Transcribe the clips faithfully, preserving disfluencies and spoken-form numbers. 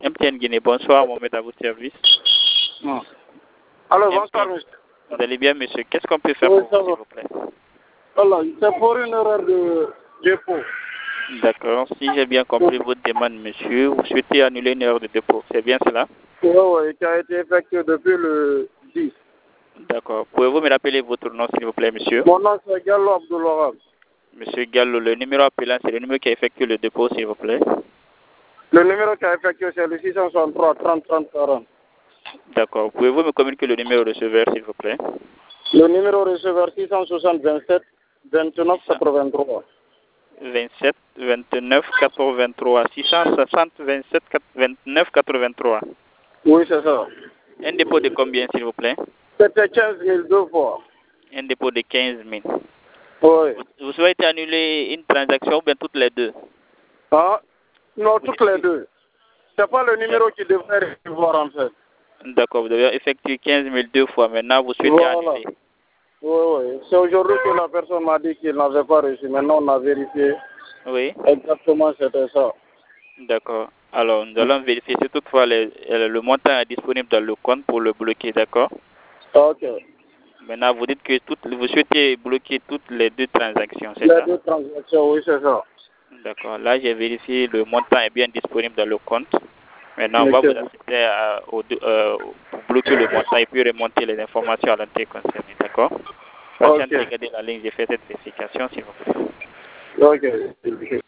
M T N Guinée, bonsoir, Mohamed à votre service. Non. Alors, bonsoir, monsieur. Vous allez bien, monsieur? Qu'est-ce qu'on peut faire Oui, pour vous, s'il vous plaît? Voilà, c'est pour une erreur de dépôt. D'accord. Si j'ai bien compris votre demande, monsieur, vous souhaitez annuler une erreur de dépôt. C'est bien cela? Oui, oui, qui a été effectué depuis le dix. D'accord. Pouvez-vous me rappeler votre nom, s'il vous plaît, monsieur? Mon nom, c'est Gallo Abdoulorab. Monsieur Gallo, le numéro appelant, c'est le numéro qui a effectué le dépôt, s'il vous plaît. Le numéro qui a effectué, c'est le six cent soixante-trois trente trente quarante. D'accord. Pouvez-vous me communiquer le numéro receveur, s'il vous plaît? Le numéro receveur six cent soixante vingt-sept vingt-neuf quatre-vingt-trois. vingt-sept vingt-neuf quatre-vingt-trois. six cent soixante vingt-sept vingt-neuf quatre-vingt-trois. Oui, c'est ça. Un dépôt de combien, s'il vous plaît? C'était quinze mille deux fois. Un dépôt de quinze mille. Oui. Vous, vous souhaitez annuler une transaction ou bien toutes les deux? Ah, non, Vous toutes dites- les deux. C'est pas le numéro qui devrait recevoir, en fait. D'accord, vous devez effectuer quinze mille deux fois. Maintenant, vous souhaitez Voilà. annuler. Oui, oui. C'est aujourd'hui que la personne m'a dit qu'il n'avait pas reçu. Maintenant, on a vérifié. Oui, Exactement, c'était ça. d'accord. Alors, nous allons vérifier si toutefois le, le montant est disponible dans le compte pour le bloquer, d'accord? Ok. Maintenant, vous dites que toutes, vous souhaitez bloquer toutes les deux transactions, c'est Les ça? deux transactions, oui, c'est ça. D'accord. Là, j'ai vérifié, le montant est bien disponible dans le compte. Maintenant, on va Ok. vous assister à, au, euh, pour bloquer le montant et puis remonter les informations à l'entrée concernée, d'accord? Patiente, Ok. regardez la ligne, j'ai fait cette vérification, s'il vous plaît. Ok.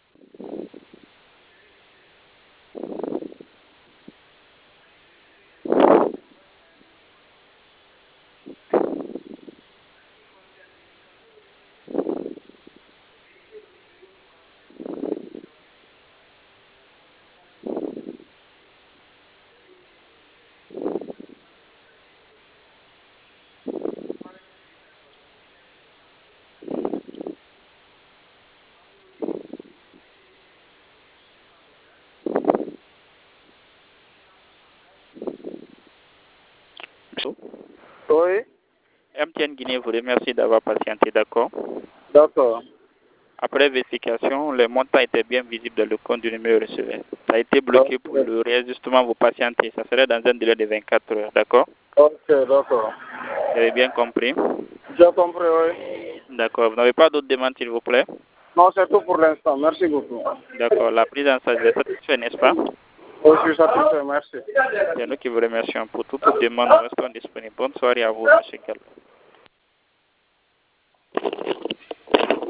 Oui. M T N Guinée vous remercie d'avoir patienté, d'accord? D'accord. Après vérification, le montant était bien visible dans le compte du numéro receveur. Ça a été bloqué pour le réajustement, vous patientez. Ça serait dans un délai de vingt-quatre heures, d'accord? Ok, d'accord. Vous avez bien compris? J'ai compris, oui. D'accord. Vous n'avez pas d'autres demandes, s'il vous plaît? Non, c'est tout pour l'instant. Merci beaucoup. D'accord. La prise en charge est satisfaite, n'est-ce pas? Oui, je suis satisfait, merci. C'est nous qui vous remercions pour toute demande. Nous restons disponibles. Bonne soirée à vous, M. Gallo.